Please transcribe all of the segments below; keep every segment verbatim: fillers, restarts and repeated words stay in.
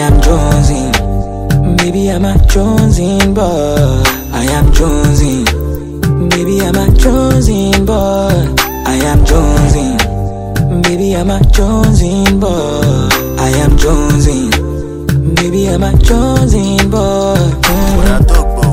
am Jonesing. Maybe I'm a Jonesing boy. I am Jonesing. Maybe I'm a Jonesing boy. I am Jonesing. Maybe I'm a Jonesing boy. I am Jonesing. Maybe I'm a Jonesing boy. Mm. When I talk about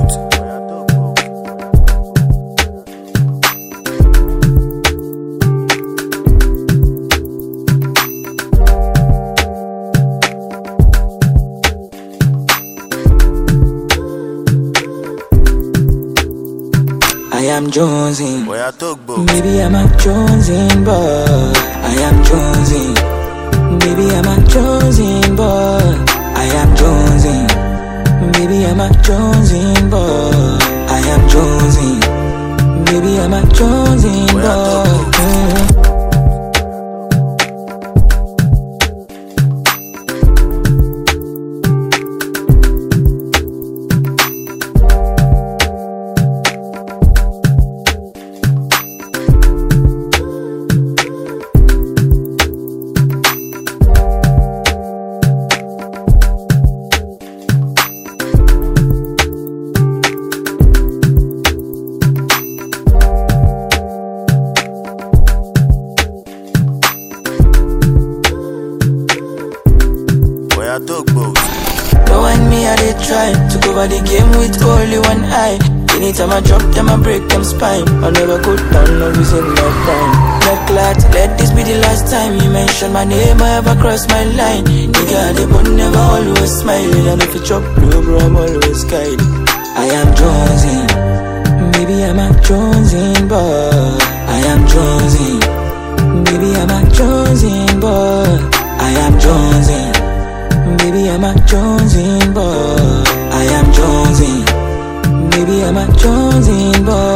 I am Jonesing. When I talk about Maybe I'm a Jonesing boy. I am Jonesing. Maybe I'm a Jonesing boy. I am Jonesing. Maybe I'm a Jonesing boy. I am Jonesing. Maybe I'm a Jonesing When I talk boy. about Mm. When I talk about No one me I dey try to cover the game with only one eye. Anytime I drop them, I break them spine. I never go down, no losing my time. Let clat, let this be the last time you mention my name, I ever cross my line. Nigga, they but never always smiling. And if you chop blue, bro, I'm always guiding. I am Jonesing. Maybe I'm a Jonesing boy. I am Jonesing. Maybe I'm a Jonesing boy. I am Jonesing. Maybe I'm a Jonesing boy. I am Jonesing. Maybe I'm a Jonesing boy.